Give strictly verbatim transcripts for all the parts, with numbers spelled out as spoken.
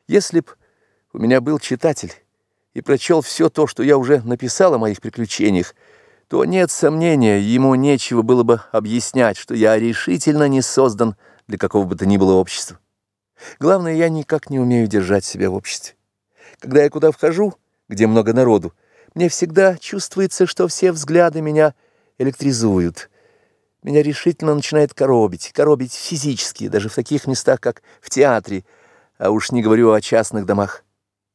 Если б у меня был читатель и прочел все то, что я уже написал о моих приключениях, то, нет сомнения, ему нечего было бы объяснять, что я решительно не создан для какого бы то ни было общества. Главное, я никак не умею держать себя в обществе. Когда я куда вхожу, где много народу, мне всегда чувствуется, что все взгляды меня электризуют. Меня решительно начинает коробить, коробить физически, даже в таких местах, как в театре, а уж не говорю о частных домах.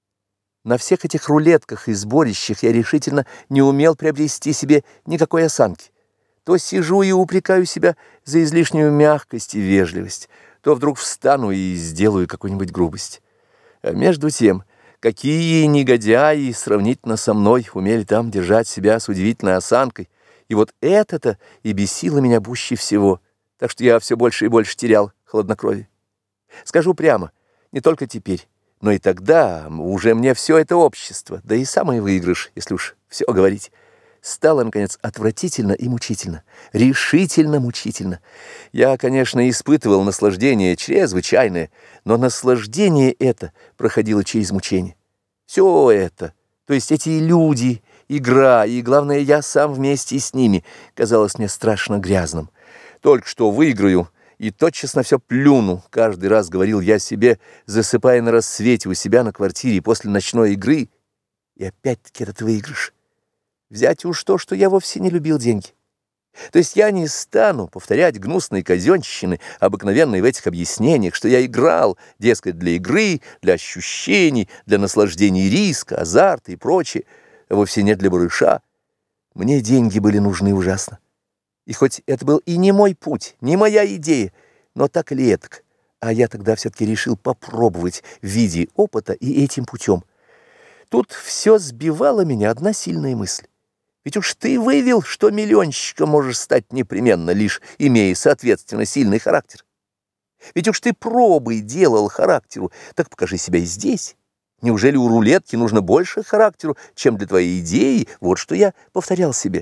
На всех этих рулетках и сборищах я решительно не умел приобрести себе никакой осанки. То сижу и упрекаю себя за излишнюю мягкость и вежливость, то вдруг встану и сделаю какую-нибудь грубость. А между тем, какие негодяи сравнительно со мной умели там держать себя с удивительной осанкой, и вот это-то и бесило меня пуще всего, так что я все больше и больше терял хладнокровие. Скажу прямо, не только теперь, но и тогда уже мне все это общество, да и самый выигрыш, если уж все говорить, стало, наконец, отвратительно и мучительно, решительно мучительно. Я, конечно, испытывал наслаждение чрезвычайное, но наслаждение это проходило через мучение. Все это, то есть эти люди, игра и, главное, я сам вместе с ними, казалось мне страшно грязным. Только что выиграю и тотчас на все плюну, каждый раз говорил я себе, засыпая на рассвете у себя на квартире после ночной игры, и опять-таки этот выигрыш. Взять уж то, что я вовсе не любил деньги. То есть я не стану повторять гнусные казенщины, обыкновенные в этих объяснениях, что я играл, дескать, для игры, для ощущений, для наслаждений риска, азарта и прочее, а вовсе не для барыша. Мне деньги были нужны ужасно. И хоть это был и не мой путь, не моя идея, но так или этак, а я тогда все-таки решил попробовать в виде опыта и этим путем. Тут все сбивало меня одна сильная мысль. Ведь уж ты выявил, что миллионщиком можешь стать непременно, лишь имея, соответственно, сильный характер. Ведь уж ты пробы делал характеру, так покажи себя и здесь. Неужели у рулетки нужно больше характеру, чем для твоей идеи? Вот что я повторял себе.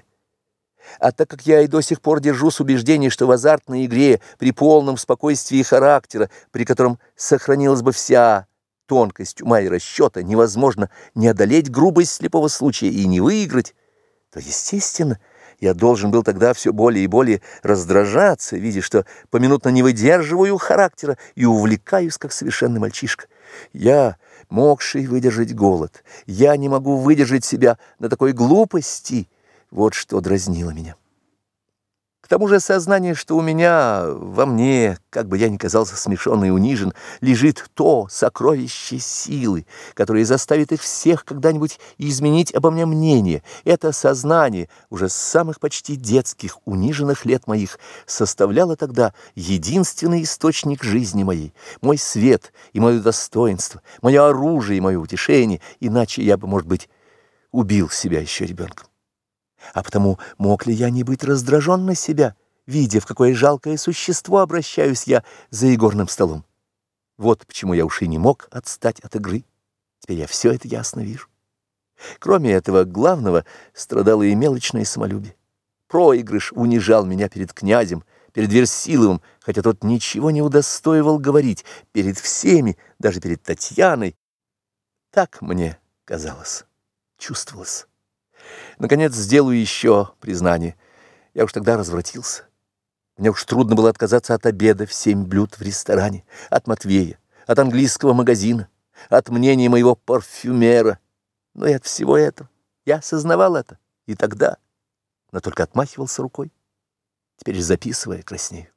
А так как я и до сих пор держусь убеждения, что в азартной игре при полном спокойствии характера, при котором сохранилась бы вся тонкость ума и расчета, невозможно не одолеть грубость слепого случая и не выиграть, то, естественно, я должен был тогда все более и более раздражаться, видя, что поминутно не выдерживаю характера и увлекаюсь, как совершенный мальчишка. Я, могший выдержать голод, я не могу выдержать себя на такой глупости. Вот что дразнило меня. К тому же сознание, что у меня, во мне, как бы я ни казался смешон и унижен, лежит то сокровище силы, которое заставит их всех когда-нибудь изменить обо мне мнение. Это сознание уже с самых почти детских, униженных лет моих составляло тогда единственный источник жизни моей, мой свет и мое достоинство, мое оружие и мое утешение, иначе я бы, может быть, убил себя еще ребенком. А потому мог ли я не быть раздражен на себя, видя, в какое жалкое существо обращаюсь я за игорным столом? Вот почему я уж и не мог отстать от игры. Теперь я все это ясно вижу. Кроме этого главного страдало и мелочное самолюбие. Проигрыш унижал меня перед князем, перед Версиловым, хотя тот ничего не удостоивал говорить, перед всеми, даже перед Татьяной. Так мне казалось, чувствовалось. Наконец, сделаю еще признание. Я уж тогда развратился. Мне уж трудно было отказаться от обеда в семь блюд в ресторане, от Матвея, от английского магазина, от мнения моего парфюмера. Но и от всего этого. Я осознавал это и тогда, но только отмахивался рукой. Теперь, записывая, краснею.